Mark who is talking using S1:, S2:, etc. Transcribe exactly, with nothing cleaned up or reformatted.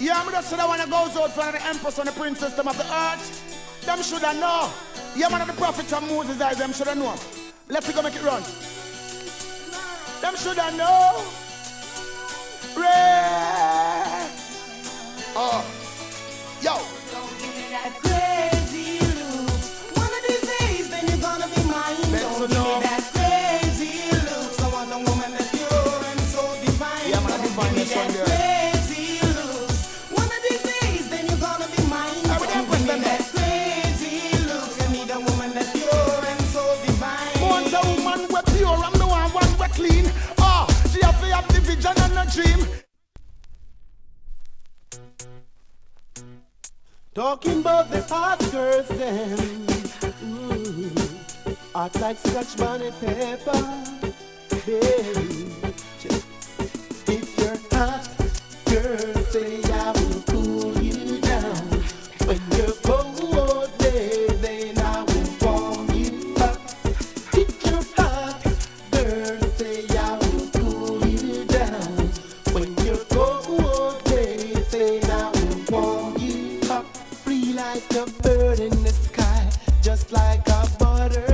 S1: Yeah, I'm just the one that goes out for the empress and the prince system of the earth. Them shoulda know. Yeah, man of the prophets of Moses eyes, them shoulda know. Let's go make it run. Them shoulda know. Ray. Oh. Yo.
S2: Don't give me that crazy look. One of these days, then you're gonna be mine.
S1: Let's
S2: Don't give
S1: know.
S2: me that crazy look. So I want a woman that's pure and so divine.
S1: Yeah, man, I
S2: Don't
S1: define
S2: give me
S1: this one
S2: that
S1: there.
S2: crazy look. One of these days, then you're gonna be mine.
S1: I will
S2: Don't
S1: empress
S2: give me
S1: them
S2: that crazy look. I need a woman that's pure and so divine.
S1: Want a woman we pure and the one one we clean. Oh, she have to have the vision and the dream.
S3: Talking about the hot girls then, ooh, hot like scotch bonnet pepper, baby. If you're hot, girl, say I will cool you down. When you're cold, baby, then I will warm you up. If you're hot, girl, say I will cool you down. When you're cold, baby, then I will warm you up. Free like a bird in the sky, just like a butterfly.